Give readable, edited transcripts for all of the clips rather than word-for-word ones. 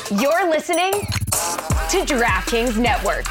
You're listening to DraftKings Network.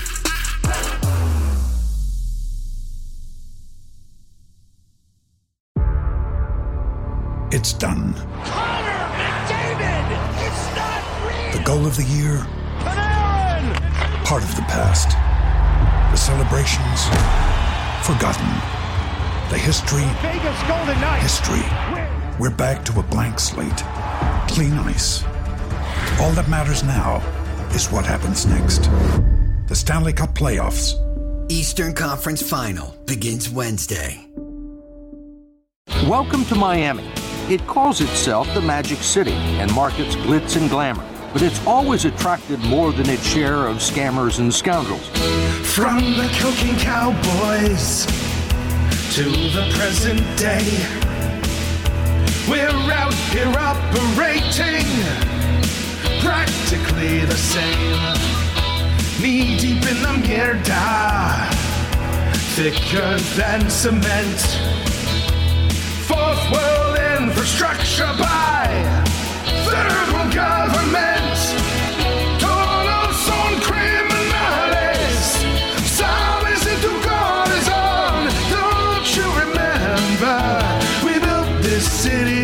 It's done. Connor McDavid! It's not real! The goal of the year. Panarin! Part of the past. The celebrations. Forgotten. The history. Vegas Golden Knights! History. We're back to a blank slate. Clean ice. All that matters now is what happens next. The Stanley Cup Playoffs. Eastern Conference Final begins Wednesday. Welcome to Miami. It calls itself the Magic City and markets glitz and glamour, but it's always attracted more than its share of scammers and scoundrels. From the cocaine cowboys to the present day, we're out here operating practically the same. Knee deep in the mierda, thicker than cement. Fourth world infrastructure by third world government. Todos son criminales. Sabes si tu corazón. Don't you remember? We built this city.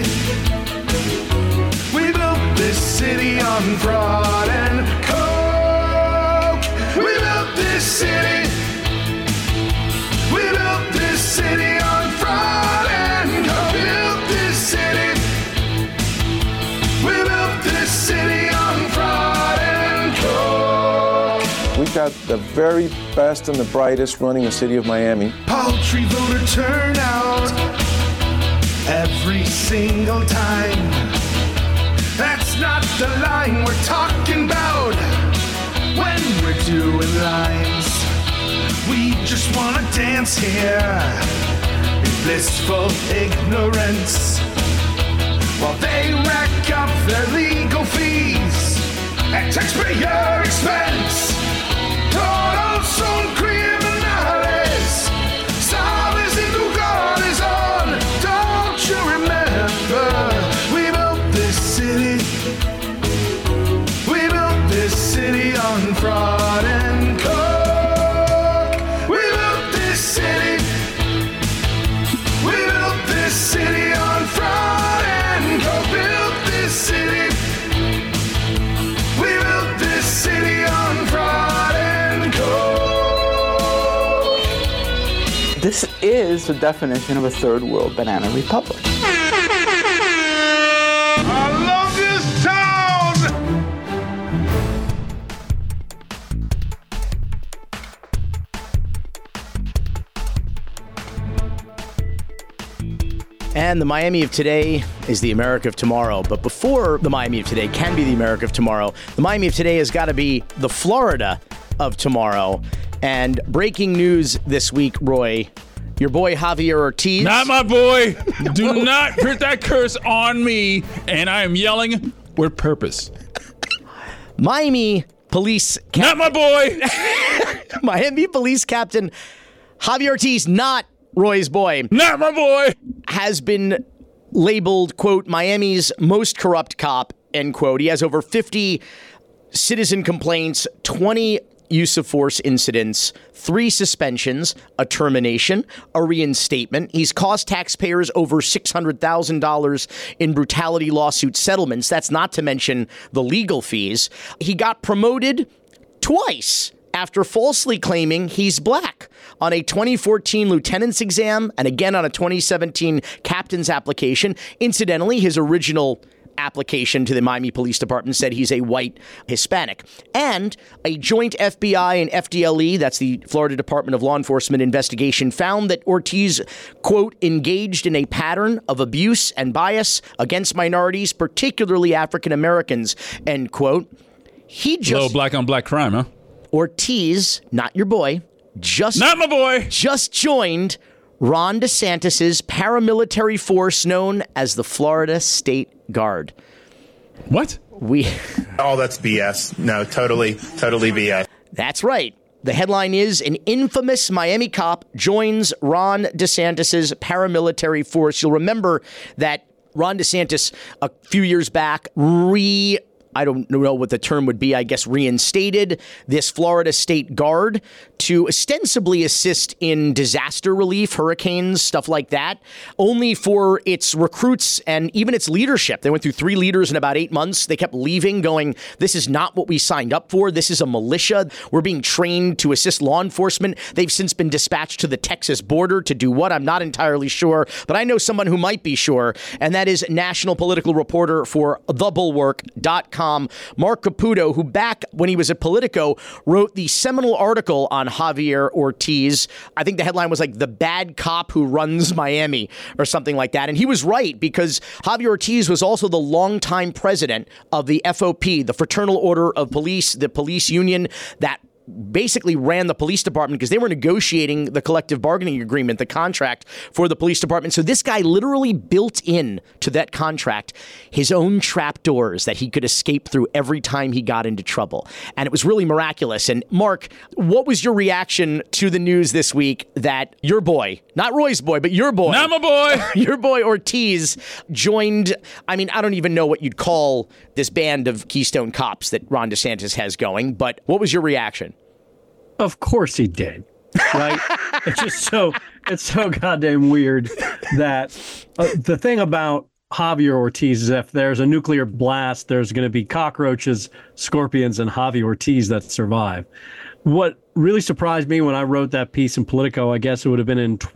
We built this city on fraud and coke. We built this city. We built this city on fraud and coke. We built this city. We built this city on fraud and coke. We've got the very best and the brightest running the city of Miami. Paltry voter turnout every single time. That's not the line we're talking about when we're doing lines. We just wanna dance here in blissful ignorance while they rack up their legal fees at taxpayer expense. Todos son criminales. Sabes si tu corazón. Don't you remember? We built this city. We built this city on fraud and coke. We built this city. We built this city on fraud and coke. Built this city. We built this city on fraud and coke. This is the definition of a third world banana republic. I love this town! And the Miami of today is the America of tomorrow. But before the Miami of today can be the America of tomorrow, the Miami of today has got to be the Florida of tomorrow. And breaking news this week, Roy, your boy Javier Ortiz. Not my boy. Do not put that curse on me. And I am yelling with purpose. Miami police Not my boy. Miami police captain Javier Ortiz, not Roy's boy. Not my boy. Has been labeled, quote, Miami's most corrupt cop, end quote. He has over 50 citizen complaints, 20 use of force incidents, 3 suspensions, a termination, a reinstatement. He's cost taxpayers over $600,000 in brutality lawsuit settlements. That's not to mention the legal fees. He got promoted twice after falsely claiming he's black on a 2014 lieutenant's exam and again on a 2017 captain's application. Incidentally, his original application to the Miami Police Department said he's a white Hispanic. And a joint FBI and FDLE, that's the Florida Department of Law Enforcement investigation, found that Ortiz, quote, engaged in a pattern of abuse and bias against minorities, particularly African Americans, end quote. He just... Low black on black crime, huh? Ortiz, not your boy, not my boy, just joined Ron DeSantis's paramilitary force known as the Florida State Guard. What? Oh, that's BS. No, totally BS. That's right. The headline is, an infamous Miami cop joins Ron DeSantis's paramilitary force. You'll remember that Ron DeSantis, a few years back, I don't know what the term would be, I guess, reinstated this Florida State Guard to ostensibly assist in disaster relief, hurricanes, stuff like that, only for its recruits and even its leadership. They went through 3 leaders in about 8 months. They kept leaving, going, this is not what we signed up for. This is a militia. We're being trained to assist law enforcement. They've since been dispatched to the Texas border to do what? I'm not entirely sure, but I know someone who might be sure, and that is national political reporter for thebulwark.com, Mark Caputo, who back when he was at Politico wrote the seminal article on Javier Ortiz. I think the headline was like the bad cop who runs Miami or something like that. And he was right, because Javier Ortiz was also the longtime president of the FOP, the Fraternal Order of Police, the police union that basically ran the police department because they were negotiating the collective bargaining agreement, the contract for the police department. So this guy literally built in to that contract his own trapdoors that he could escape through every time he got into trouble. And it was really miraculous. And Mark, what was your reaction to the news this week that your boy, not Roy's boy, but your boy, not my boy, your boy Ortiz joined? I mean, I don't even know what you'd call this band of Keystone Cops that Ron DeSantis has going, but what was your reaction? Of course he did, right? It's so goddamn weird that the thing about Javier Ortiz is if there's a nuclear blast, there's going to be cockroaches, scorpions, and Javier Ortiz that survive. What really surprised me when I wrote that piece in Politico, I guess it would have been in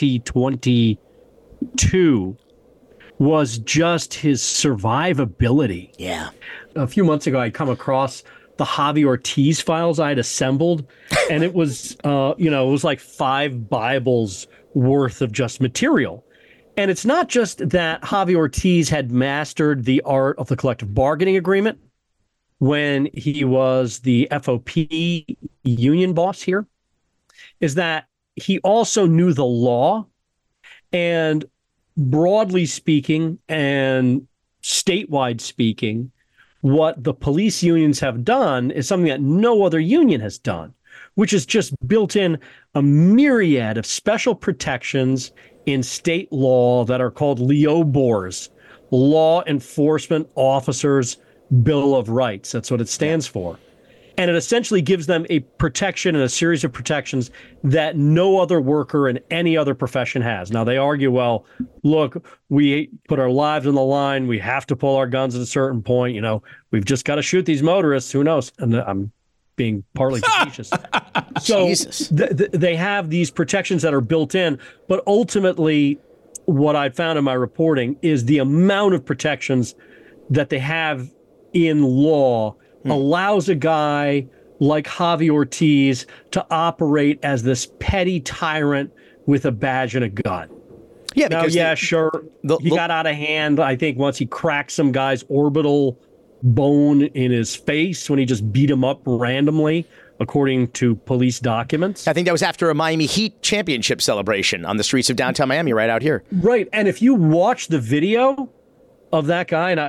2022, was just his survivability. Yeah. A few months ago, I'd come across the Javier Ortiz files I had assembled, and it was, it was like 5 Bibles worth of just material. And it's not just that Javier Ortiz had mastered the art of the collective bargaining agreement when he was the FOP union boss here, is that he also knew the law, and broadly speaking and statewide speaking, what the police unions have done is something that no other union has done, which is just built in a myriad of special protections in state law that are called LEOBORs, Law Enforcement Officers Bill of Rights. That's what it stands for. And it essentially gives them a protection and a series of protections that no other worker in any other profession has. Now, they argue, well, look, we put our lives on the line. We have to pull our guns at a certain point. We've just got to shoot these motorists. Who knows? And I'm being partly facetious. So they have these protections that are built in. But ultimately, what I found in my reporting is the amount of protections that they have in law allows a guy like Javier Ortiz to operate as this petty tyrant with a badge and a gun. Yeah, now, sure. He got out of hand, I think, once he cracked some guy's orbital bone in his face when he just beat him up randomly, according to police documents. I think that was after a Miami Heat championship celebration on the streets of downtown Miami right out here. Right. And if you watch the video of that guy, and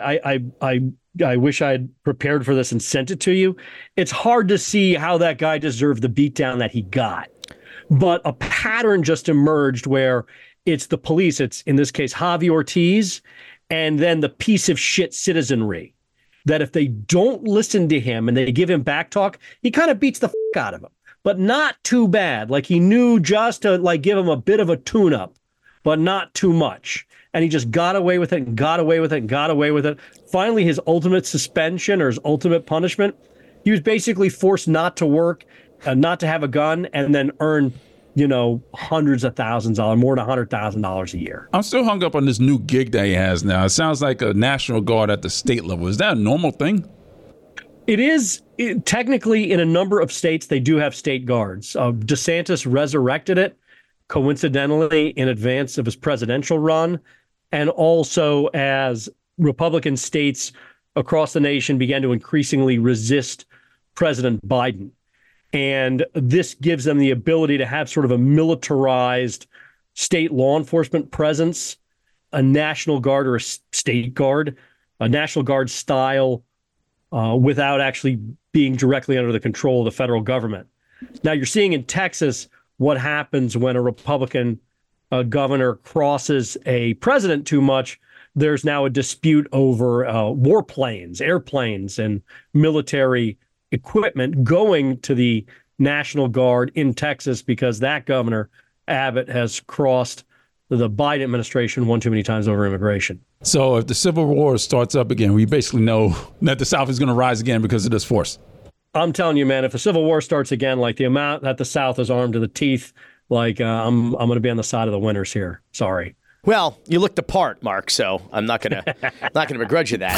I wish I had prepared for this and sent it to you, it's hard to see how that guy deserved the beatdown that he got. But a pattern just emerged where it's the police, it's in this case Javier Ortiz, and then the piece of shit citizenry, that if they don't listen to him and they give him backtalk, he kind of beats the fuck out of them. But not too bad. Like, he knew just to give him a bit of a tune-up, but not too much. And he just got away with it and got away with it and got away with it. Finally, his ultimate suspension or his ultimate punishment, he was basically forced not to work, not to have a gun, and then earn, hundreds of thousands of dollars, more than $100,000 a year. I'm still hung up on this new gig that he has now. It sounds like a National Guard at the state level. Is that a normal thing? It is. Technically, in a number of states, they do have state guards. DeSantis resurrected it, coincidentally, in advance of his presidential run. And also as Republican states across the nation began to increasingly resist President Biden. And this gives them the ability to have sort of a militarized state law enforcement presence, a National Guard or a state guard, a National Guard style, without actually being directly under the control of the federal government. Now, you're seeing in Texas what happens when a Republican governor crosses a president too much. there's now a dispute over warplanes, airplanes, and military equipment going to the National Guard in Texas because that governor, Abbott, has crossed the Biden administration one too many times over immigration. So if the Civil War starts up again, we basically know that the South is going to rise again because of this force. I'm telling you, man, if the Civil War starts again, like the amount that the South is armed to the teeth, like I'm going to be on the side of the winners here. Sorry. Well, you looked the part, Mark, so I'm not gonna begrudge you that.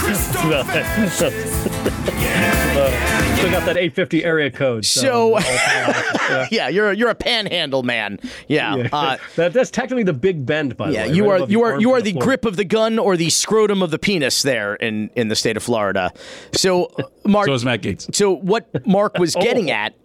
Still got that 850 area code. So yeah, you're a panhandle man. Yeah. That's technically the Big Bend, by the way. Yeah, you are the grip of the gun or the scrotum of the penis there in the state of Florida. So Mark. So is Matt Gaetz. So what Mark was getting at.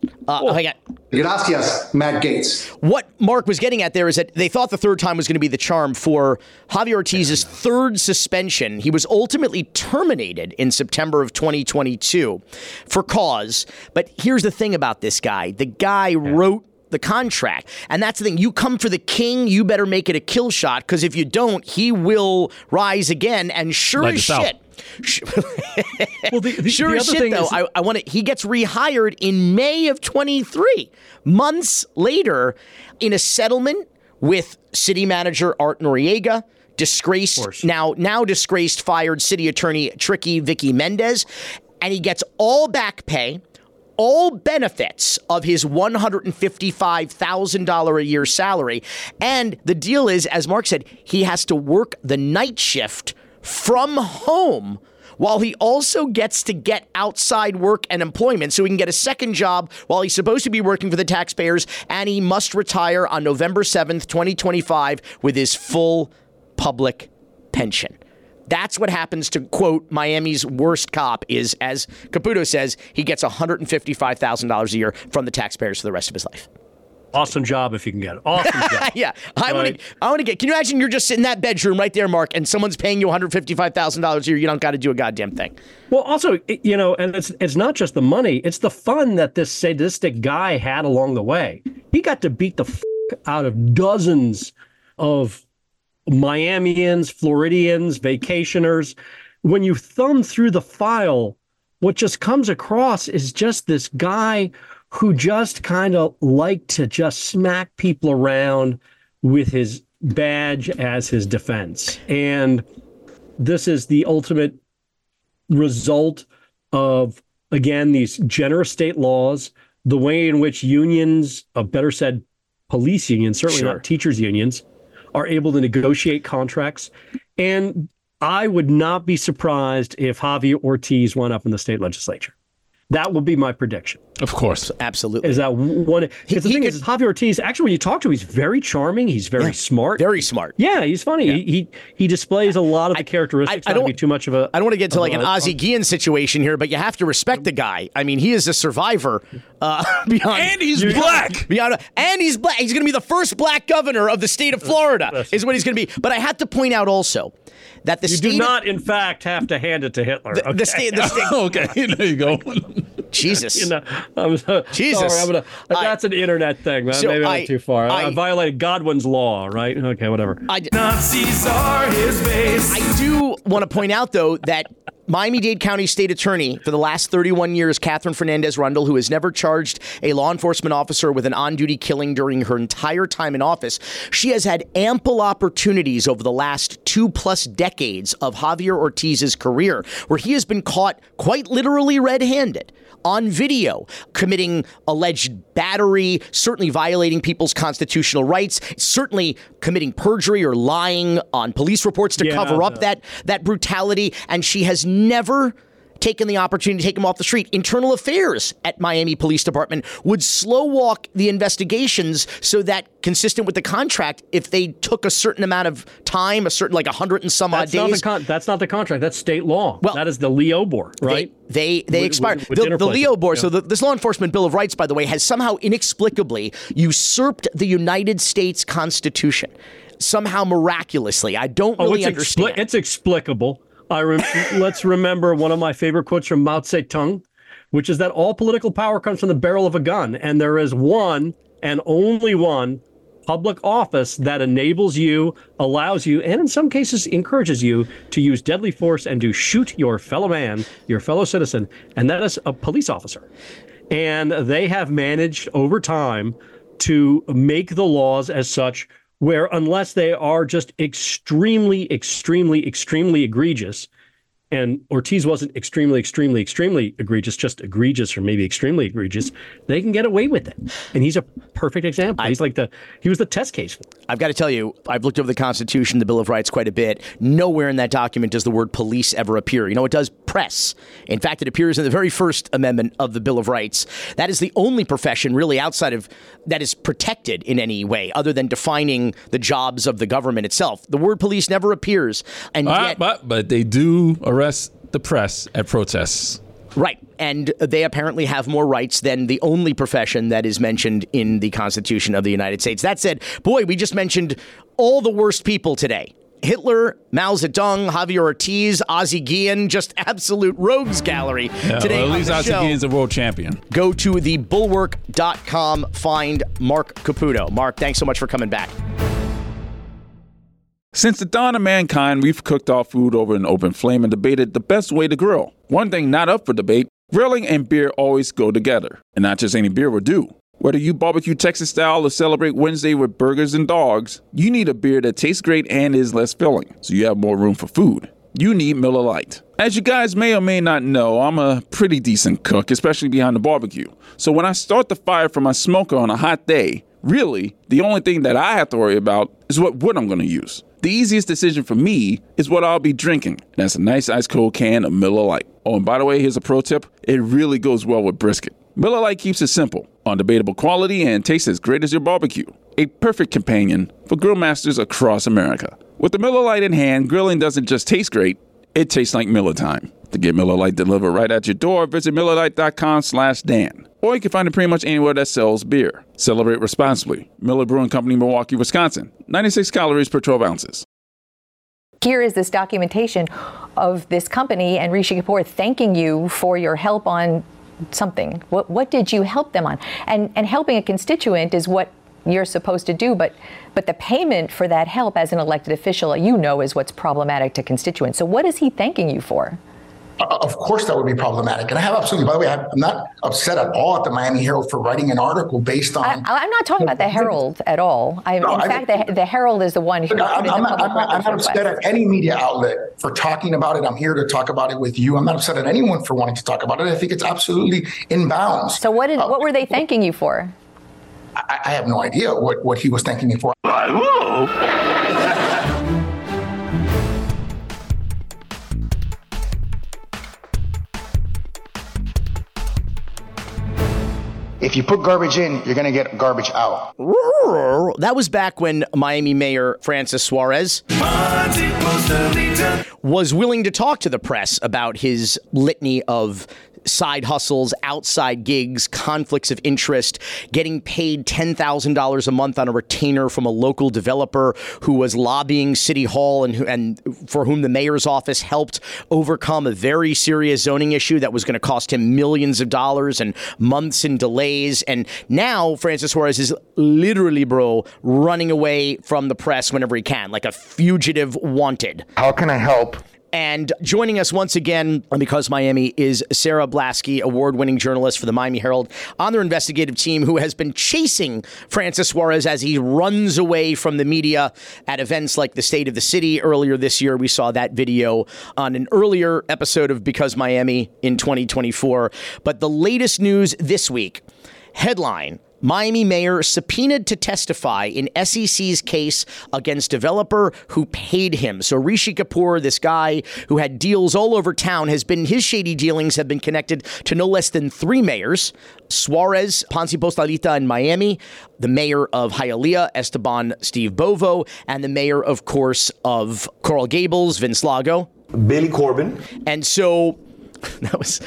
Gracias, Matt Gaetz. What Mark was getting at there is that they thought the third time was going to be the charm for Javier Ortiz's third suspension. He was ultimately terminated in September of 2022 for cause. But here's the thing about this guy. The guy wrote the contract. And that's the thing. You come for the king, you better make it a kill shot, because if you don't, he will rise again. And sure as shit. Well, sure as shit, though, he gets rehired in May of 23, months later, in a settlement with city manager Art Noriega, now disgraced fired city attorney Tricky Vicky Mendez, and he gets all back pay, all benefits of his $155,000 a year salary. And the deal is, as Mark said, he has to work the night shift from home while he also gets to get outside work and employment so he can get a second job while he's supposed to be working for the taxpayers, and he must retire on November 7th, 2025 with his full public pension. That's what happens to, quote, Miami's worst cop is, as Caputo says, he gets $155,000 a year from the taxpayers for the rest of his life. Awesome job if you can get it. Awesome job. Yeah. I want to get, can you imagine you're just sitting in that bedroom right there, Mark, and someone's paying you $155,000 a year. You don't got to do a goddamn thing. Well, also, and it's not just the money. It's the fun that this sadistic guy had along the way. He got to beat the out of dozens of Miamians, Floridians, vacationers. When you thumb through the file, what just comes across is just this guy who just kind of liked to just smack people around with his badge as his defense. And this is the ultimate result of, again, these generous state laws, the way in which unions, better said, police unions, certainly not teachers unions, are able to negotiate contracts. And I would not be surprised if Javier Ortiz went up in the state legislature. That will be my prediction. Of course. Absolutely. Is that one? Because the thing is, Javier Ortiz, actually, when you talk to him, he's very charming. He's very smart. Very smart. Yeah, he's funny. Yeah. He displays a lot of the characteristics. I don't be too much of a. I don't want to get to like an Ozzie Guillen situation here, but you have to respect the guy. I mean, he is a survivor. Beyond, and he's black. And he's black. He's going to be the first black governor of the state of Florida, is what he's going to be. But I have to point out also that you do not, in fact, have to hand it to Hitler. The state. Okay, there you go. Jesus. Jesus. Sorry, that's an internet thing. Man. Maybe I went too far. I violated Godwin's law, right? Okay, whatever. Nazis are his base. I do want to point out, though, that Miami-Dade County State Attorney for the last 31 years, Catherine Fernandez-Rundle, who has never charged a law enforcement officer with an on-duty killing during her entire time in office, she has had ample opportunities over the last 2+ decades of Javier Ortiz's career, where he has been caught quite literally red-handed on video, committing alleged battery, certainly violating people's constitutional rights, certainly committing perjury or lying on police reports to cover up that brutality, and she has never taken the opportunity to take him off the street. Internal Affairs at Miami Police Department would slow walk the investigations so that, consistent with the contract, if they took a certain amount of time, a certain 100 and some odd days. That's not the contract. That's state law. Well, that is the Leobor, right? They expired. The Leobor, so this Law Enforcement Bill of Rights, by the way, has somehow inexplicably usurped the United States Constitution. Somehow miraculously. I don't really understand. It's explicable. Let's remember one of my favorite quotes from Mao Zedong, which is that all political power comes from the barrel of a gun, and there is one and only one public office that enables you, allows you, and in some cases encourages you to use deadly force and to shoot your fellow man, your fellow citizen, and that is a police officer. And they have managed over time to make the laws as such where, unless they are just extremely, extremely, extremely egregious, and Ortiz wasn't extremely, extremely, extremely egregious, just egregious or maybe extremely egregious, they can get away with it. And he's a perfect example. He was the test case for it. I've got to tell you, I've looked over the Constitution, the Bill of Rights quite a bit. Nowhere in that document does the word police ever appear. You know, it does press. In fact, it appears in the very first amendment of the Bill of Rights. That is the only profession really outside of that is protected in any way other than defining the jobs of the government itself. The word police never appears. And yet, but they do arrest the press at protests. Right. And they apparently have more rights than the only profession that is mentioned in the Constitution of the United States. That said, boy, we just mentioned all the worst people today. Hitler, Mao Zedong, Javier Ortiz, Ozzie Guillen, just absolute rogues gallery today. Well, at least Ozzie Guillen's a world champion. Go to thebulwark.com, find Mark Caputo. Mark, thanks so much for coming back. Since the dawn of mankind, we've cooked our food over an open flame and debated the best way to grill. One thing not up for debate, grilling and beer always go together. And not just any beer will do. Whether you barbecue Texas style or celebrate Wednesday with burgers and dogs, you need a beer that tastes great and is less filling, so you have more room for food. You need Miller Lite. As you guys may or may not know, I'm a pretty decent cook, especially behind the barbecue. So when I start the fire from my smoker on a hot day, really, the only thing that I have to worry about is what wood I'm going to use. The easiest decision for me is what I'll be drinking. That's a nice ice cold can of Miller Lite. Oh, and by the way, here's a pro tip. It really goes well with brisket. Miller Lite keeps it simple, undebatable quality, and tastes as great as your barbecue. A perfect companion for grill masters across America. With the Miller Lite in hand, grilling doesn't just taste great, it tastes like Miller time. To get Miller Lite delivered right at your door, visit MillerLite.com/Dan. Or you can find it pretty much anywhere that sells beer. Celebrate responsibly. Miller Brewing Company, Milwaukee, Wisconsin. 96 calories per 12 ounces. Here is this documentation of this company and Rishi Kapoor thanking you for your help on something. What did you help them on? And helping a constituent is what you're supposed to do, but the payment for that help as an elected official, you know, is what's problematic to constituents. So what is he thanking you for? Of course, that would be problematic. And I have absolutely, by the way, I'm not upset at all at the Miami Herald for writing an article based on. I'm not talking about the Herald at all. In fact, the Herald is the one who. I'm not upset at any media outlet for talking about it. I'm here to talk about it with you. I'm not upset at anyone for wanting to talk about it. I think it's absolutely in bounds. So what were they thanking you for? I have no idea what he was thanking me for. If you put garbage in, you're going to get garbage out. That was back when Miami Mayor Francis Suarez was willing to talk to the press about his litany of side hustles, outside gigs, conflicts of interest, getting paid $10,000 a month on a retainer from a local developer who was lobbying City Hall and for whom the mayor's office helped overcome a very serious zoning issue that was going to cost him millions of dollars and months in delays. And now Francis Suarez is literally, running away from the press whenever he can, like a fugitive wanted. How can I help? And joining us once again, Because Miami, is Sarah Blasky, award-winning journalist for the Miami Herald on their investigative team, who has been chasing Francis Suarez as he runs away from the media at events like the State of the City. Earlier this year, we saw that video on an earlier episode of Because Miami in 2024. But the latest news this week, headline: Miami mayor subpoenaed to testify in SEC's case against developer who paid him. So Rishi Kapoor, this guy who had deals all over town, his shady dealings have been connected to no less than 3 mayors: Suarez, Ponce Postalita in Miami, the mayor of Hialeah, Esteban Steve Bovo, and the mayor, of course, of Coral Gables, Vince Lago. Billy Corbin. And so That was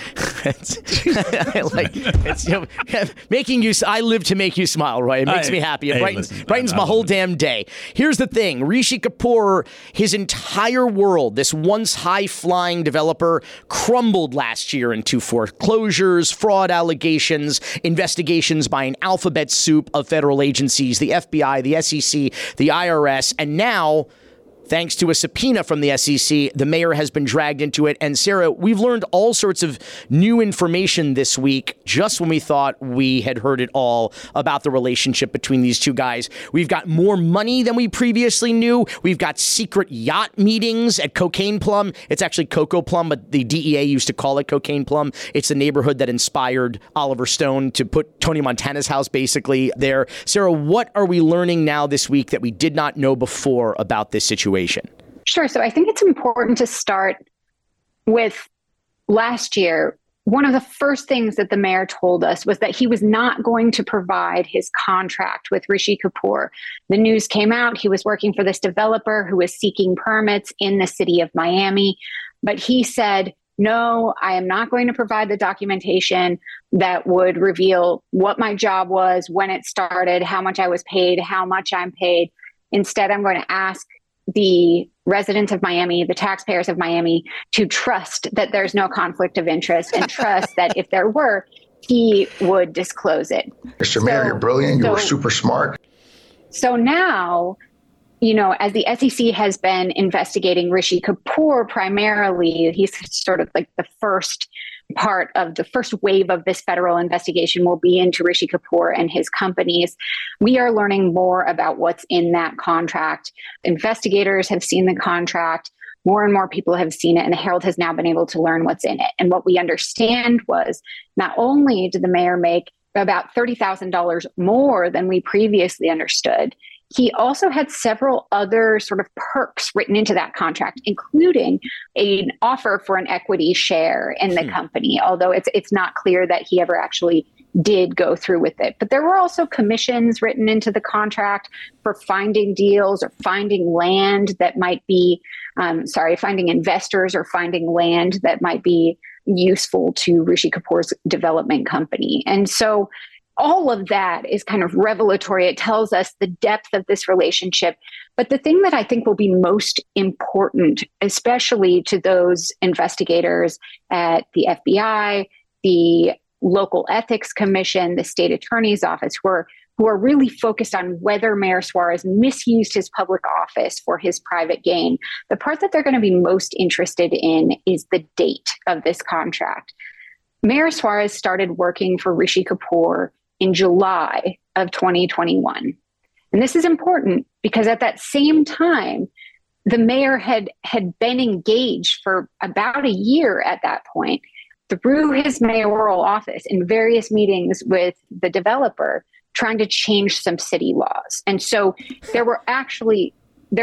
making you. I live to make you smile, Roy. It makes me happy. It brightens my whole damn day. Here's the thing: Rishi Kapoor, his entire world, this once high-flying developer, crumbled last year into foreclosures, fraud allegations, investigations by an alphabet soup of federal agencies, the FBI, the SEC, the IRS, and now, thanks to a subpoena from the SEC, the mayor has been dragged into it. And Sarah, we've learned all sorts of new information this week, just when we thought we had heard it all about the relationship between these two guys. We've got more money than we previously knew. We've got secret yacht meetings at Cocaine Plum. It's actually Cocoa Plum, but the DEA used to call it Cocaine Plum. It's the neighborhood that inspired Oliver Stone to put Tony Montana's house basically there. Sarah, what are we learning now this week that we did not know before about this situation? Sure. So I think it's important to start with last year. One of the first things that the mayor told us was that he was not going to provide his contract with Rishi Kapoor. The news came out. He was working for this developer who was seeking permits in the city of Miami. But he said, no, I am not going to provide the documentation that would reveal what my job was, when it started, how much I was paid, how much I'm paid. Instead, I'm going to ask the residents of Miami, the taxpayers of Miami, to trust that there's no conflict of interest and trust that if there were, he would disclose it. Mr. Mayor, you're brilliant. You were super smart. So now, as the SEC has been investigating Rishi Kapoor primarily, he's sort of like the first part of the first wave of this federal investigation will be into Rishi Kapoor and his companies. We are learning more about what's in that contract. Investigators have seen the contract. More and more people have seen it, and the Herald has now been able to learn what's in it. And what we understand was not only did the mayor make about $30,000 more than we previously understood, he also had several other sort of perks written into that contract, including an offer for an equity share in the company, although it's not clear that he ever actually did go through with it. But there were also commissions written into the contract for finding deals or finding land that might be, finding investors or finding land that might be useful to Rishi Kapoor's development company. And so all of that is kind of revelatory. It tells us the depth of this relationship. But the thing that I think will be most important, especially to those investigators at the FBI, the local ethics commission, the state attorney's office, who are really focused on whether Mayor Suarez misused his public office for his private gain. The part that they're going to be most interested in is the date of this contract. Mayor Suarez started working for Rishi Kapoor in July of 2021. And this is important because at that same time, the mayor had been engaged for about a year at that point through his mayoral office in various meetings with the developer trying to change some city laws. And so there was actually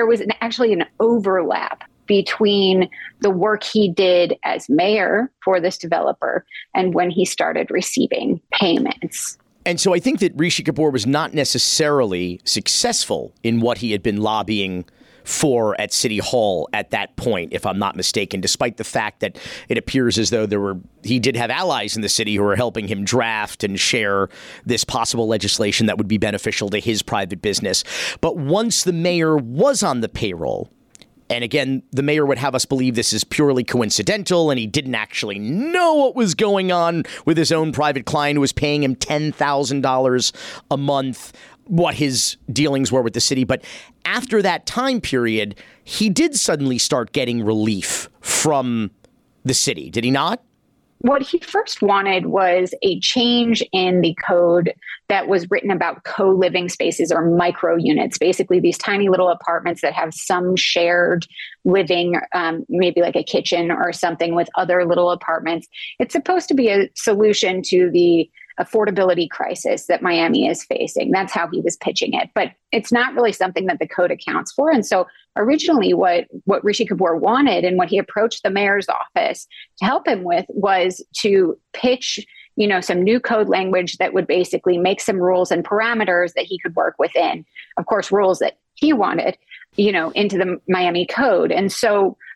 an overlap between the work he did as mayor for this developer and when he started receiving payments. And so I think that Rishi Kapoor was not necessarily successful in what he had been lobbying for at City Hall at that point, if I'm not mistaken, despite the fact that it appears as though he did have allies in the city who were helping him draft and share this possible legislation that would be beneficial to his private business. But once the mayor was on the payroll, and again, the mayor would have us believe this is purely coincidental and he didn't actually know what was going on with his own private client who was paying him $10,000 a month, what his dealings were with the city. But after that time period, he did suddenly start getting relief from the city, did he not? What he first wanted was a change in the code that was written about co-living spaces or micro units, basically these tiny little apartments that have some shared living, maybe like a kitchen or something with other little apartments. It's supposed to be a solution to the affordability crisis that Miami is facing. That's how he was pitching it. But it's not really something that the code accounts for. And so originally what Rishi Kapoor wanted and what he approached the mayor's office to help him with was to pitch, some new code language that would basically make some rules and parameters that he could work within. Of course, rules that he wanted, into the Miami code. And so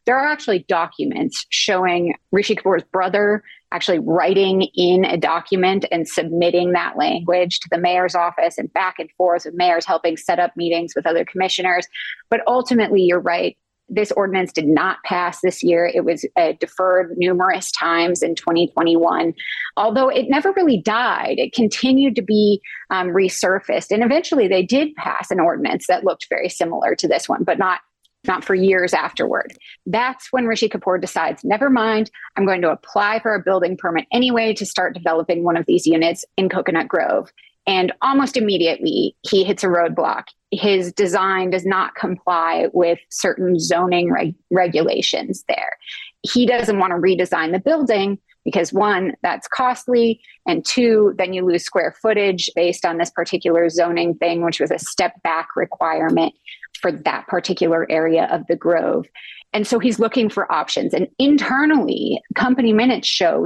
There are actually documents showing Rishi Kapoor's brother actually writing in a document and submitting that language to the mayor's office, and back and forth with mayors helping set up meetings with other commissioners. But ultimately, you're right. This ordinance did not pass this year. It was deferred numerous times in 2021. Although it never really died, it continued to be resurfaced. And eventually they did pass an ordinance that looked very similar to this one, but not for years afterward. That's when Rishi Kapoor decides, never mind, I'm going to apply for a building permit anyway to start developing one of these units in Coconut Grove. And almost immediately, he hits a roadblock. His design does not comply with certain zoning regulations there. He doesn't want to redesign the building because, one, that's costly, and two, then you lose square footage based on this particular zoning thing, which was a step back requirement for that particular area of the Grove. And so he's looking for options. And internally, company minutes show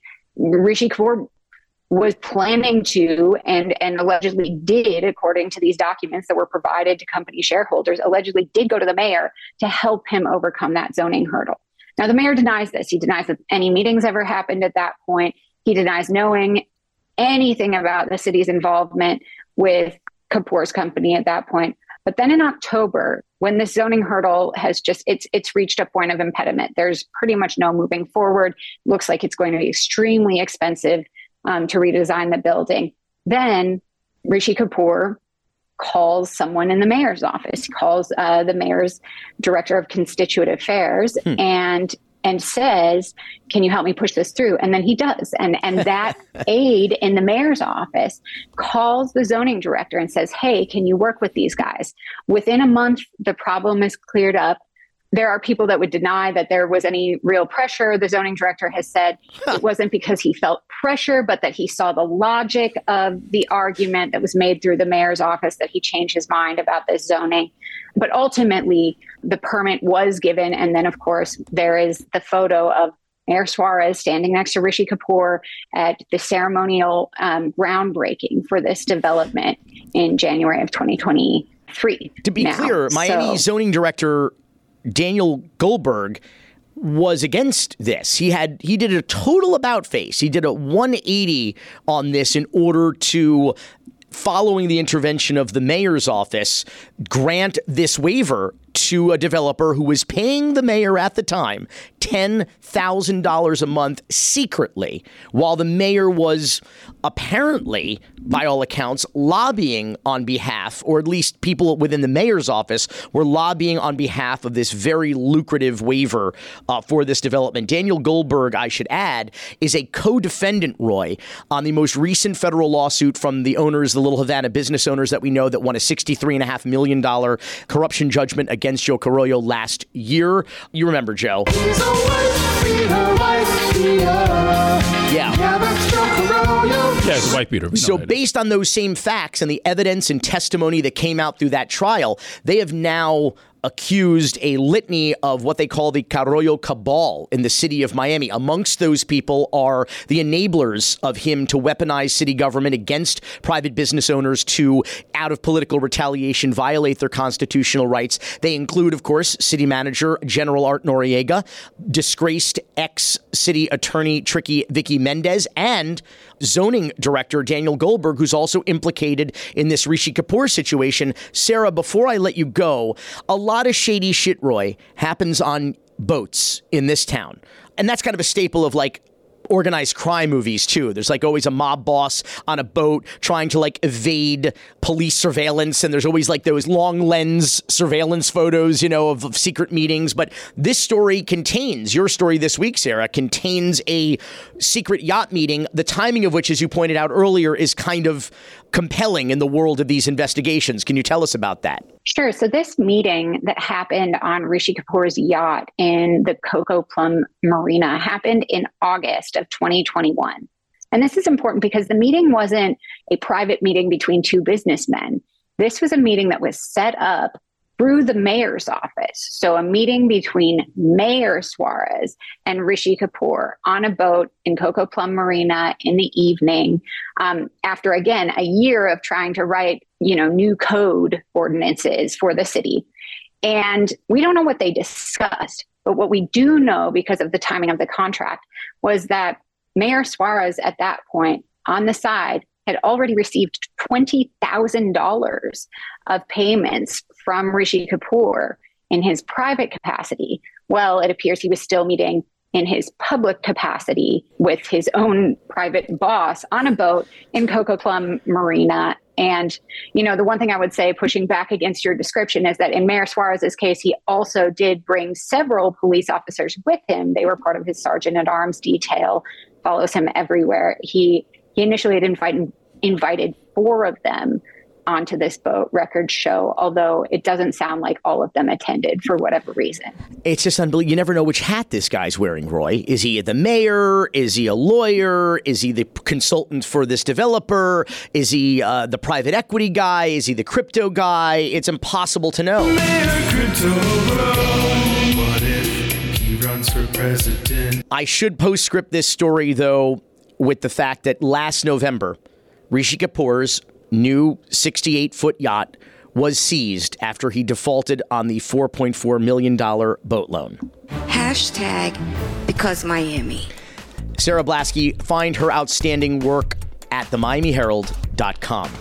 Rishi Kapoor was planning to, and allegedly did, according to these documents that were provided to company shareholders, allegedly did go to the mayor to help him overcome that zoning hurdle. Now, the mayor denies this. He denies that any meetings ever happened at that point. He denies knowing anything about the city's involvement with Kapoor's company at that point. But then in October, when the zoning hurdle has it's reached a point of impediment, there's pretty much no moving forward. Looks like it's going to be extremely expensive to redesign the building. Then Rishi Kapoor calls someone in the mayor's office, calls the mayor's director of constituent affairs and says, can you help me push this through? And then he does. And that aide in the mayor's office calls the zoning director and says, hey, can you work with these guys? Within a month, the problem is cleared up. There are people that would deny that there was any real pressure. The zoning director has said it wasn't because he felt pressure, but that he saw the logic of the argument that was made through the mayor's office that he changed his mind about this zoning. But ultimately, the permit was given. And then, of course, there is the photo of Mayor Suarez standing next to Rishi Kapoor at the ceremonial groundbreaking for this development in January of 2023. To be clear, Miami zoning director Daniel Goldberg was against this. He did a total about face. He did a 180 on this in order to, following the intervention of the mayor's office, grant this waiver to a developer who was paying the mayor at the time $10,000 a month secretly, while the mayor was apparently, by all accounts, lobbying on behalf, or at least people within the mayor's office were lobbying on behalf of this very lucrative waiver for this development. Daniel Goldberg, I should add, is a co-defendant, Roy, on the most recent federal lawsuit from the owners, the Little Havana business owners that we know that won a $63.5 million corruption judgment against Joe Carollo last year. You remember Joe. Yeah. Yeah, it's a white beater. So based on those same facts and the evidence and testimony that came out through that trial, they have now accused a litany of what they call the Carollo cabal in the city of Miami. Amongst those people are the enablers of him to weaponize city government against private business owners to, out of political retaliation, violate their constitutional rights. They include, of course, city manager General Art Noriega, disgraced ex-city attorney Tricky Vicky Mendez, and zoning director Daniel Goldberg, who's also implicated in this Rishi Kapoor situation. Sarah, before I let you go, a lot of shady shit, Roy, happens on boats in this town. And that's kind of a staple of like organized crime movies too. There's like always a mob boss on a boat trying to like evade police surveillance. And there's always like those long lens surveillance photos, you know, of secret meetings. But this story contains, your story this week, Sarah, contains a secret yacht meeting, the timing of which, as you pointed out earlier, is kind of compelling in the world of these investigations. Can you tell us about that? Sure. So this meeting that happened on Rishi Kapoor's yacht in the Coco Plum Marina happened in August of 2021. And this is important because the meeting wasn't a private meeting between two businessmen. This was a meeting that was set up through the mayor's office. So a meeting between Mayor Suarez and Rishi Kapoor on a boat in Coco Plum Marina in the evening, after, again, a year of trying to write, new code ordinances for the city. And we don't know what they discussed, But what we do know, because of the timing of the contract, was that Mayor Suarez at that point on the side had already received $20,000 of payments from Rishi Kapoor in his private capacity. Well, it appears he was still meeting in his public capacity with his own private boss on a boat in Coco Plum Marina. And, you know, the one thing I would say, pushing back against your description, is that in Mayor Suarez's case, he also did bring several police officers with him. They were part of his sergeant at arms detail, follows him everywhere. He initially had invited 4 of them onto this boat, records show, although it doesn't sound like all of them attended for whatever reason. It's just unbelievable. You never know which hat this guy's wearing, Roy. Is he the mayor? Is he a lawyer? Is he the consultant for this developer? Is he the private equity guy? Is he the crypto guy? It's impossible to know. What if he runs for president? I should postscript this story, though, with the fact that last November, Rishi Kapoor's new 68-foot yacht was seized after he defaulted on the $4.4 million boat loan. #because Miami. Sarah Blasky, find her outstanding work at themiamiherald.com.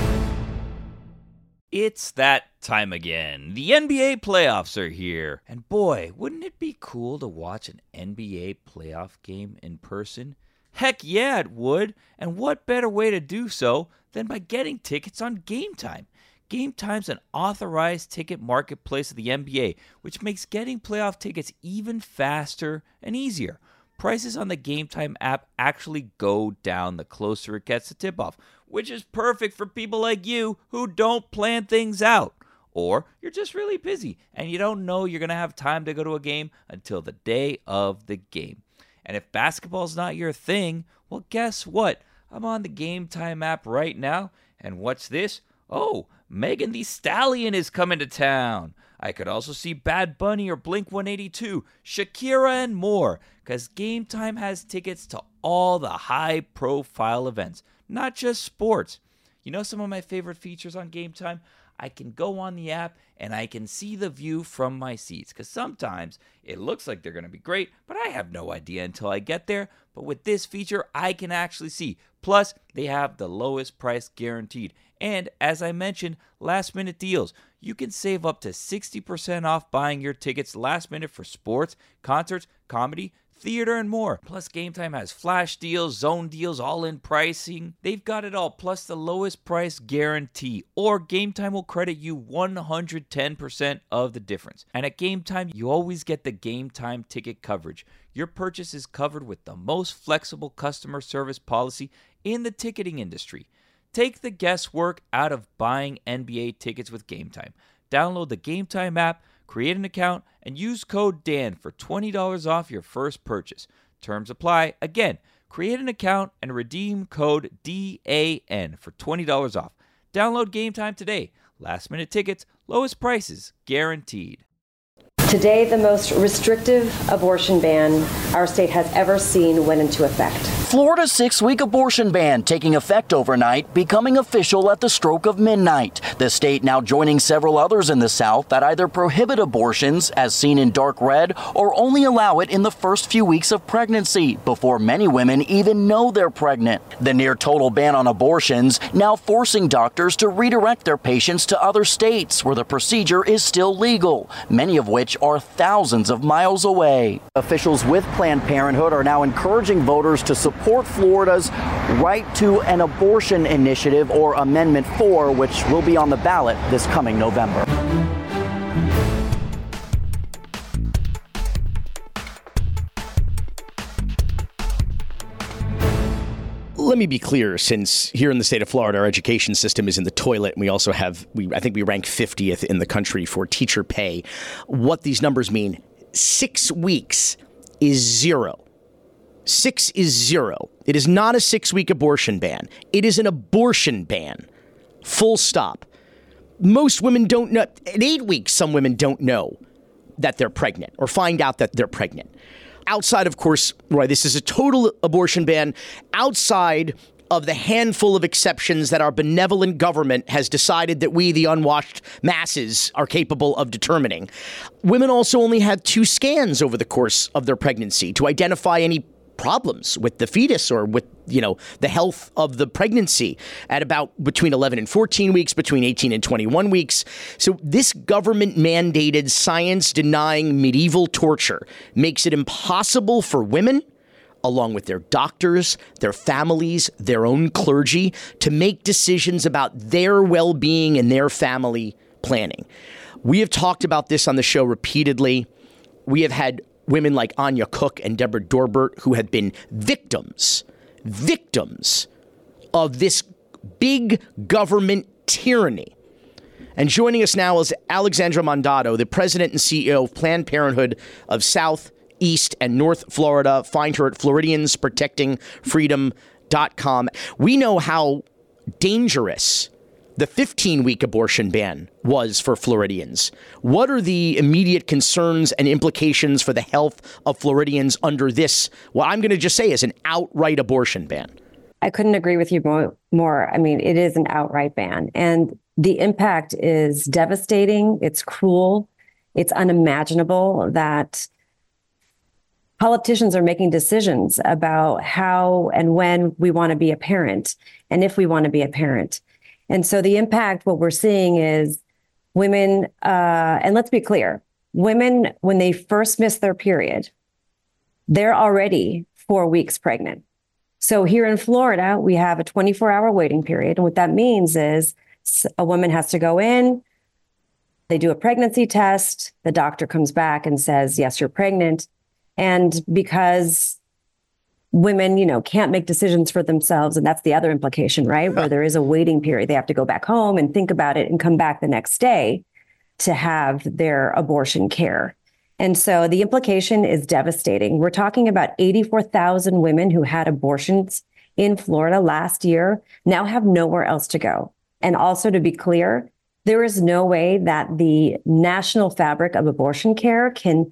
It's that time again. The NBA playoffs are here. And boy, wouldn't it be cool to watch an NBA playoff game in person? Heck yeah, it would. And what better way to do so than by getting tickets on Game Time? Game Time's an authorized ticket marketplace of the NBA, which makes getting playoff tickets even faster and easier. Prices on the Game Time app actually go down the closer it gets to tip-off, which is perfect for people like you who don't plan things out. Or you're just really busy and you don't know you're going to have time to go to a game until the day of the game. And if basketball's not your thing, well, guess what? I'm on the Game Time app right now, and what's this? Oh, Megan Thee Stallion is coming to town. I could also see Bad Bunny or Blink-182, Shakira, and more, because Game Time has tickets to all the high-profile events, not just sports. You know some of my favorite features on Game Time? I can go on the app and I can see the view from my seats, because sometimes it looks like they're going to be great, but I have no idea until I get there. But with this feature, I can actually see. Plus, they have the lowest price guaranteed. And as I mentioned, last minute deals. You can save up to 60% off buying your tickets last minute for sports, concerts, comedy, theater, and more. Plus, Game Time has flash deals, zone deals, all-in pricing. They've got it all, plus the lowest price guarantee. Or Game Time will credit you 110% of the difference. And at Game Time, you always get the Game Time ticket coverage. Your purchase is covered with the most flexible customer service policy in the ticketing industry. Take the guesswork out of buying NBA tickets with Game Time. Download the Game Time app, create an account, and use code DAN for $20 off your first purchase. Terms apply. Again, create an account and redeem code DAN for $20 off. Download Game Time today. Last minute tickets, lowest prices, guaranteed. Today, the most restrictive abortion ban our state has ever seen went into effect. Florida's 6-week abortion ban taking effect overnight, becoming official at the stroke of midnight. The state now joining several others in the South that either prohibit abortions, as seen in dark red, or only allow it in the first few weeks of pregnancy, before many women even know they're pregnant. The near total ban on abortions now forcing doctors to redirect their patients to other states where the procedure is still legal, many of which are thousands of miles away. Officials with Planned Parenthood are now encouraging voters to support Florida's Right to an Abortion Initiative, or Amendment 4, which will be on the ballot this coming November. Let me be clear, since here in the state of Florida, our education system is in the toilet, and we also have, I think we rank 50th in the country for teacher pay. What these numbers mean, 6 weeks is 0. 6 is 0. It is not a 6-week abortion ban. It is an abortion ban. Full stop. Most women don't know. At 8 weeks, some women don't know that they're pregnant or find out that they're pregnant. Outside, of course, Roy, this is a total abortion ban outside of the handful of exceptions that our benevolent government has decided that we, the unwashed masses, are capable of determining. Women also only had 2 scans over the course of their pregnancy to identify any problems with the fetus or with, the health of the pregnancy at about between 11 and 14 weeks, between 18 and 21 weeks. So this government-mandated, science-denying medieval torture makes it impossible for women, along with their doctors, their families, their own clergy, to make decisions about their well-being and their family planning. We have talked about this on the show repeatedly. We have had women like Anya Cook and Deborah Dorbert who have been victims of this big government tyranny. And joining us now is Alexandra Mandato, the president and CEO of Planned Parenthood of South, East, and North Florida. Find her at FloridiansProtectingFreedom.com. We know how dangerous the 15-week abortion ban was for Floridians. What are the immediate concerns and implications for the health of Floridians under this, what I'm going to just say is an outright abortion ban? I couldn't agree with you more. I mean, it is an outright ban. And the impact is devastating. It's cruel. It's unimaginable that politicians are making decisions about how and when we want to be a parent and if we want to be a parent. And so the impact, what we're seeing is women, and let's be clear, women, when they first miss their period, they're already 4 weeks pregnant. So here in Florida, we have a 24-hour waiting period. And what that means is a woman has to go in, they do a pregnancy test, the doctor comes back and says, yes, you're pregnant. And because women, can't make decisions for themselves. And that's the other implication, right? Where there is a waiting period. They have to go back home and think about it and come back the next day to have their abortion care. And so the implication is devastating. We're talking about 84,000 women who had abortions in Florida last year now have nowhere else to go. And also, to be clear, there is no way that the national fabric of abortion care can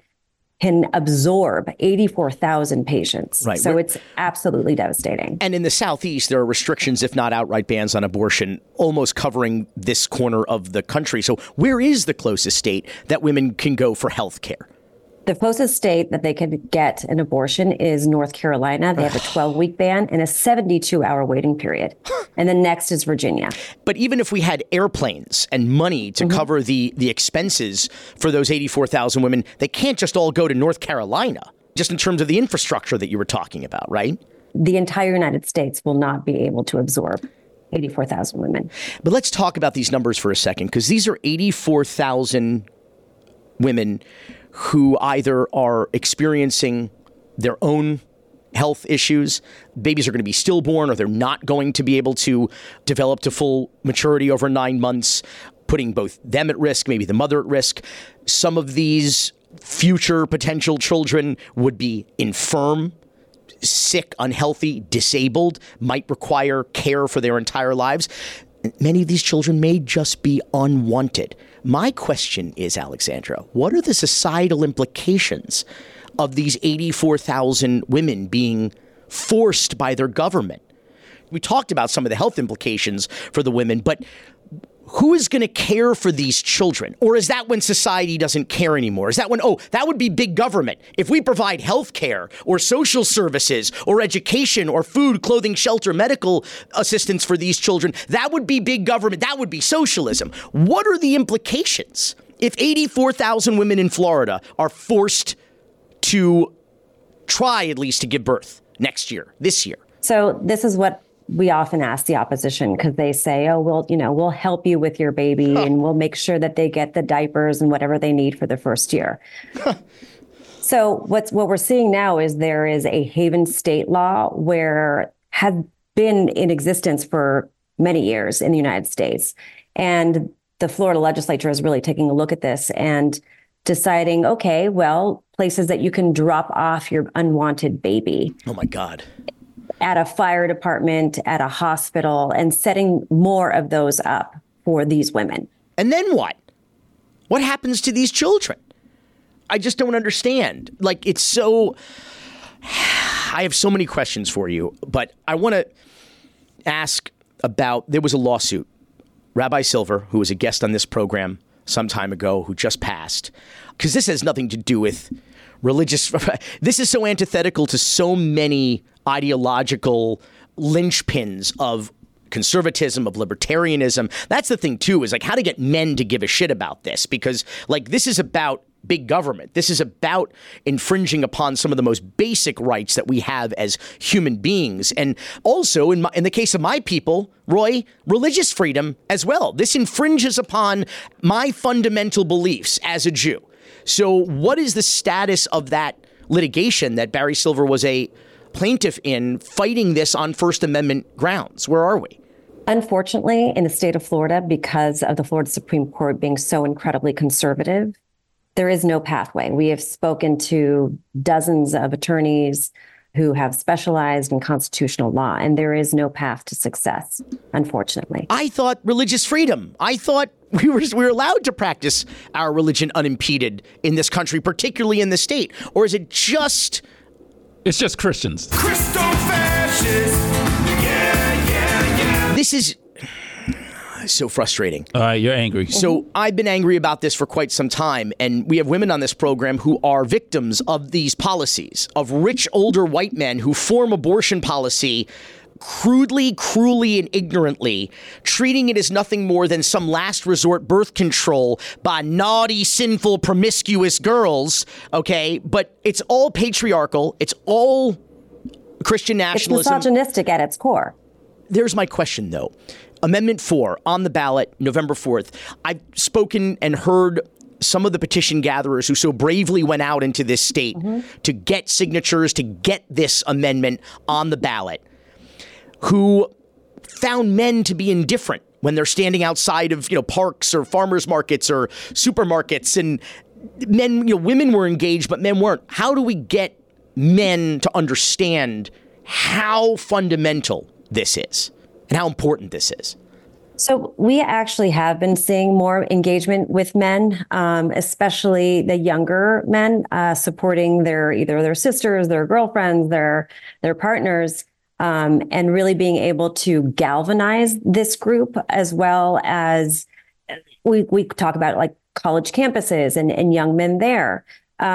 absorb 84,000 patients. Right. So it's absolutely devastating. And in the Southeast, there are restrictions, if not outright bans on abortion, almost covering this corner of the country. So where is the closest state that women can go for health care? The closest state that they can get an abortion is North Carolina. They have a 12-week ban and a 72-hour waiting period. And the next is Virginia. But even if we had airplanes and money to cover the expenses for those 84,000 women, they can't just all go to North Carolina, just in terms of the infrastructure that you were talking about, right? The entire United States will not be able to absorb 84,000 women. But let's talk about these numbers for a second, because these are 84,000 women who either are experiencing their own health issues, babies are going to be stillborn, or they're not going to be able to develop to full maturity over 9 months, putting both them at risk, maybe the mother at risk. Some of these future potential children would be infirm, sick, unhealthy, disabled, might require care for their entire lives. Many of these children may just be unwanted. My question is, Alexandra, what are the societal implications of these 84,000 women being forced by their government? We talked about some of the health implications for the women, but who is going to care for these children? Or is that when society doesn't care anymore? Is that when, that would be big government. If we provide health care or social services or education or food, clothing, shelter, medical assistance for these children, that would be big government. That would be socialism. What are the implications if 84,000 women in Florida are forced to try at least to give birth this year? So this is what we often ask the opposition, because they say, we'll help you with your baby and we'll make sure that they get the diapers and whatever they need for the first year. So what we're seeing now is there is a Haven state law where had been in existence for many years in the United States. And the Florida legislature is really taking a look at this and deciding, places that you can drop off your unwanted baby. Oh, my God. At a fire department, at a hospital, and setting more of those up for these women. And then what? What happens to these children? I just don't understand. It's so... I have so many questions for you, but I want to ask about, there was a lawsuit. Rabbi Silver, who was a guest on this program some time ago, who just passed, because this has nothing to do with religious. This is so antithetical to so many ideological linchpins of conservatism, of libertarianism. That's the thing, too, is like how to get men to give a shit about this, because like this is about big government. This is about infringing upon some of the most basic rights that we have as human beings. And also, in the case of my people, Roy, religious freedom as well. This infringes upon my fundamental beliefs as a Jew. So what is the status of that litigation that Barry Silver was a plaintiff in, fighting this on First Amendment grounds? Where are we? Unfortunately, in the state of Florida, because of the Florida Supreme Court being so incredibly conservative, there is no pathway. We have spoken to dozens of attorneys who have specialized in constitutional law, and there is no path to success, unfortunately. I thought religious freedom. I thought we were allowed to practice our religion unimpeded in this country, particularly in the state. Or is it just... It's just Christians. Christo-fascist. Yeah. This is so frustrating. You're angry. So I've been angry about this for quite some time, and we have women on this program who are victims of these policies, of rich older white men who form abortion policy crudely, cruelly, and ignorantly, treating it as nothing more than some last resort birth control by naughty, sinful, promiscuous girls, okay? But it's all patriarchal. It's all Christian nationalism. It's misogynistic at its core. There's my question, though. Amendment 4 on the ballot, November 4th. I've spoken and heard some of the petition gatherers who so bravely went out into this state to get signatures, to get this amendment on the ballot, who found men to be indifferent when they're standing outside of, parks or farmers markets or supermarkets, and men, women were engaged, but men weren't. How do we get men to understand how fundamental this is and how important this is? So we actually have been seeing more engagement with men, especially the younger men, supporting either their sisters, their girlfriends, their partners, and really being able to galvanize this group, as well as we talk about like college campuses and young men there.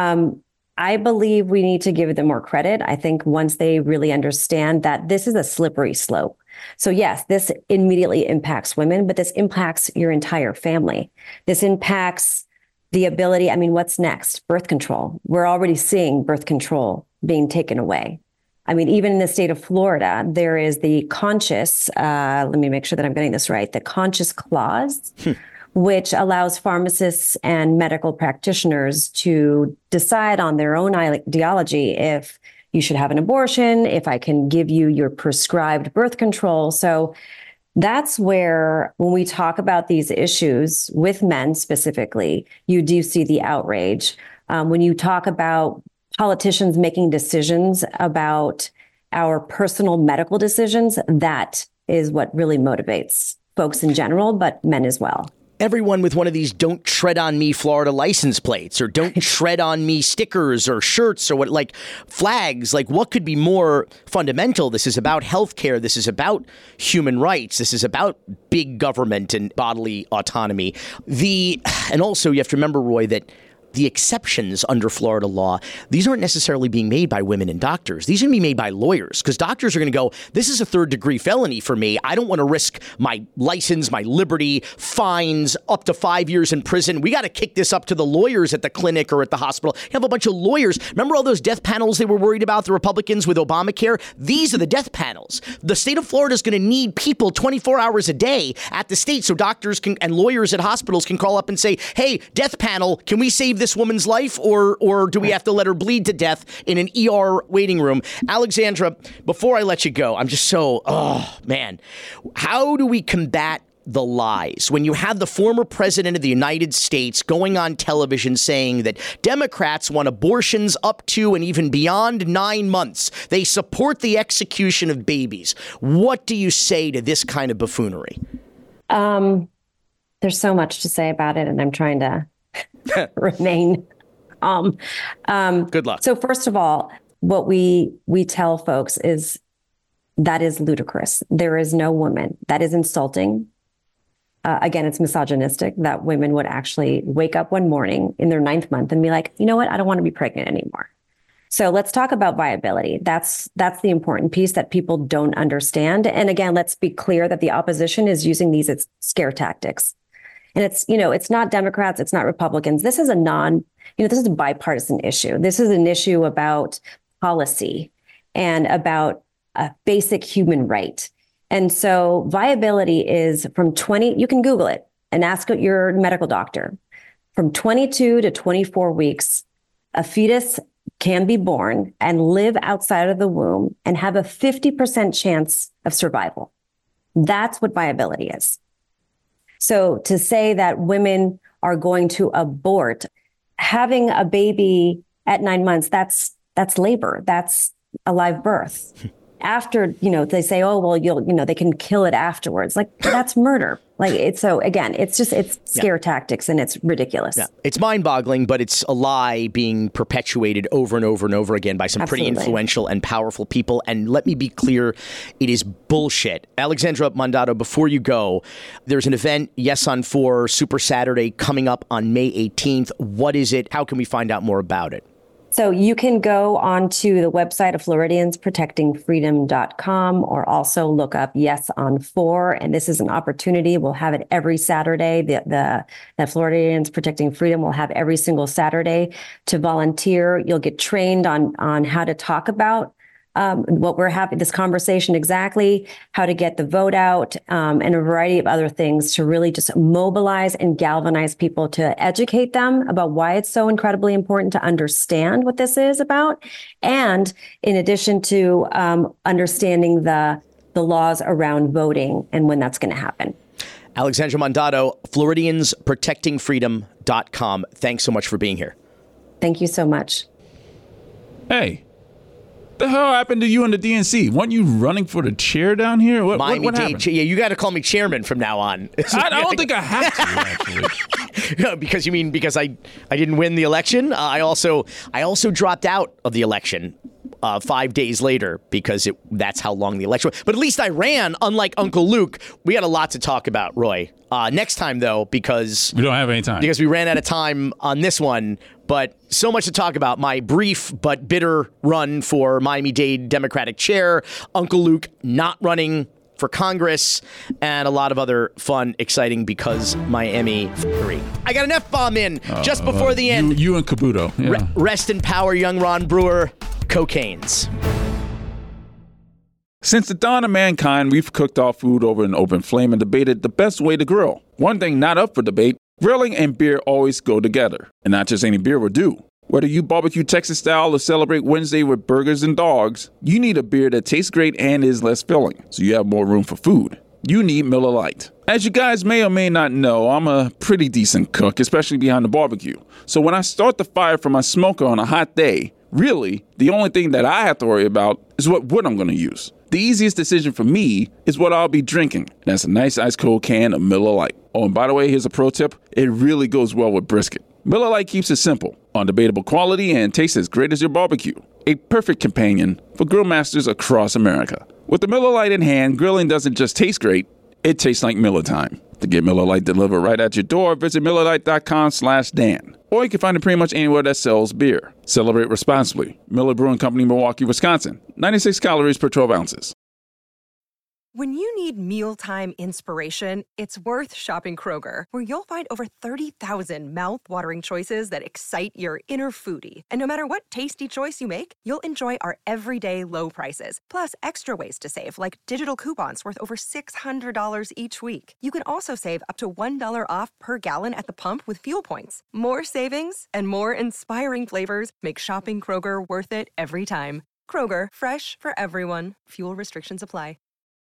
I believe we need to give them more credit. I think once they really understand that this is a slippery slope. So yes, this immediately impacts women, but this impacts your entire family. This impacts the ability. I mean, what's next? Birth control. We're already seeing birth control being taken away. I mean, even in the state of Florida, there is the conscious, let me make sure that I'm getting this right, the conscious clause, which allows pharmacists and medical practitioners to decide on their own ideology if you should have an abortion, if I can give you your prescribed birth control. So that's where, when we talk about these issues with men specifically, you do see the outrage. When you talk about politicians making decisions about our personal medical decisions, that is what really motivates folks in general, but men as well. Everyone with one of these "Don't Tread on Me" Florida license plates, or "Don't Tread on Me" stickers or shirts, or what, like flags, like what could be more fundamental? This is about healthcare. This is about human rights. This is about big government and bodily autonomy. And also you have to remember, Roy, that the exceptions under Florida law, these aren't necessarily being made by women and doctors. These are going to be made by lawyers, because doctors are going to go, this is a third-degree felony for me. I don't want to risk my license, my liberty, fines, up to 5 years in prison. We got to kick this up to the lawyers at the clinic or at the hospital. You have a bunch of lawyers. Remember all those death panels they were worried about, the Republicans with Obamacare? These are the death panels. The state of Florida is going to need people 24 hours a day at the state, so doctors and lawyers at hospitals can call up and say, hey, death panel, can we save this woman's life, or do we have to let her bleed to death in an ER waiting room? Alexandra, before I let you go, I'm just so, how do we combat the lies when you have the former president of the United States going on television saying that Democrats want abortions up to and even beyond 9 months? They support the execution of babies. What do you say to this kind of buffoonery? There's so much to say about it, and I'm trying to remain good luck. So first of all, what we tell folks is That is ludicrous. There is no woman. That is insulting. Again, it's misogynistic that women would actually wake up one morning in their 9th month and be like, you know what? I don't want to be pregnant anymore. So let's talk about viability. That's the important piece that people don't understand. And again, let's be clear that the opposition is using these as scare tactics. And it's not Democrats, it's not Republicans. This is this is a bipartisan issue. This is an issue about policy and about a basic human right. And so viability is from 20, you can Google it and ask your medical doctor. From 22 to 24 weeks, a fetus can be born and live outside of the womb and have a 50% chance of survival. That's what viability is. So to say that women are going to abort, having a baby at 9 months, that's labor. That's a live birth. After, they say, oh, well, they can kill it afterwards. Like, that's murder. It's scare tactics, and it's ridiculous. Yeah. It's mind-boggling, but it's a lie being perpetuated over and over and over again by some pretty influential and powerful people. And let me be clear, it is bullshit. Alexandra Mandato, before you go, there's an event, Yes on 4, Super Saturday, coming up on May 18th. What is it? How can we find out more about it? So you can go onto the website of FloridiansProtectingFreedom.com or also look up Yes on 4. And this is an opportunity. We'll have it every Saturday. The Floridians Protecting Freedom will have every single Saturday to volunteer. You'll get trained on how to talk about what we're having, this conversation exactly, how to get the vote out, and a variety of other things to really just mobilize and galvanize people, to educate them about why it's so incredibly important to understand what this is about. And in addition to understanding the laws around voting and when that's going to happen. Alexandra Mandato, FloridiansProtectingFreedom.com. Thanks so much for being here. Thank you so much. Hey. The hell happened to you in the DNC? Weren't you running for the chair down here? What happened? Yeah, you got to call me chairman from now on. I don't think I have to, actually. No, because I didn't win the election. I also dropped out of the election 5 days later because that's how long the election was. But at least I ran, unlike Uncle Luke. We had a lot to talk about, Roy. Next time, though, because we don't have any time. Because we ran out of time on this one. But so much to talk about. My brief but bitter run for Miami-Dade Democratic chair, Uncle Luke not running for Congress, and a lot of other fun, exciting because Miami 3. I got an F-bomb in just before the end. You and Caputo. Yeah. Rest in power, young Ron Brewer. Cocaine's. Since the dawn of mankind, we've cooked our food over an open flame and debated the best way to grill. One thing not up for debate, grilling and beer always go together. And not just any beer will do. Whether you barbecue Texas style or celebrate Wednesday with burgers and dogs, you need a beer that tastes great and is less filling, so you have more room for food. You need Miller Lite. As you guys may or may not know, I'm a pretty decent cook, especially behind the barbecue. So when I start the fire from my smoker on a hot day, really, the only thing that I have to worry about is what wood I'm going to use. The easiest decision for me is what I'll be drinking. That's a nice ice cold can of Miller Lite. Oh, and by the way, here's a pro tip. It really goes well with brisket. Miller Lite keeps it simple, undebatable quality, and tastes as great as your barbecue. A perfect companion for grill masters across America. With the Miller Lite in hand, grilling doesn't just taste great, it tastes like Miller time. To get Miller Lite delivered right at your door, visit MillerLite.com/Dan. Or you can find it pretty much anywhere that sells beer. Celebrate responsibly. Miller Brewing Company, Milwaukee, Wisconsin. 96 calories per 12 ounces. When you need mealtime inspiration, it's worth shopping Kroger, where you'll find over 30,000 mouth-watering choices that excite your inner foodie. And no matter what tasty choice you make, you'll enjoy our everyday low prices, plus extra ways to save, like digital coupons worth over $600 each week. You can also save up to $1 off per gallon at the pump with fuel points. More savings and more inspiring flavors make shopping Kroger worth it every time. Kroger, fresh for everyone. Fuel restrictions apply.